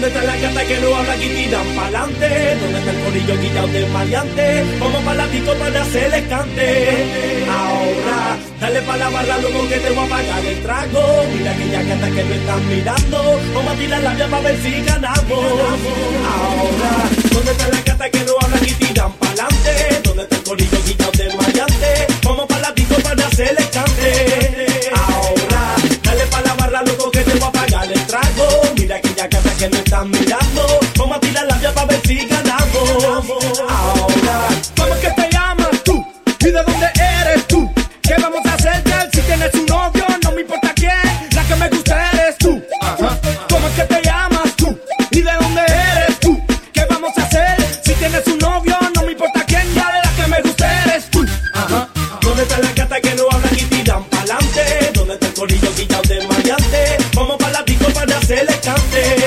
¿Dónde está la gata que no habla y tiran pa'lante? ¿Dónde está el corillo guillao del maleante? Vamos pa' la disco para hacerle cante. Ahora, dale pa' la barra, luego que te voy a pagar el trago. Mira aquella gata que me están mirando. Vamos a tirar la vía pa' ver si ganamos. Ahora, ¿dónde está la gata que no habla y tiran pa'lante? ¿Dónde está el corillo guillao del maleante? Vamos pa' la disco para hacerle cante. Ahora, dale pa' la barra, luego que te voy a pagar el trago. Mira aquella gata que me están mirando. Vamos a tirar la vía pa' ver si ganamos. Ahora, ¿cómo es que te llamas tú? ¿Y de dónde eres tú? ¿Qué vamos a hacer, girl? Si tienes un novio, no me importa quién. La que me gusta eres tú. ¿Cómo es que te llamas tú? ¿Y de dónde eres tú? ¿Qué vamos a hacer? Si tienes un novio, no me importa quién. Dale, la que me gusta eres tú. ¿dónde está la gata que no hablan y tiran pa'lante? ¿Dónde está el corillo guillao del maleante? Vamos pa' la disco para hacerle cante.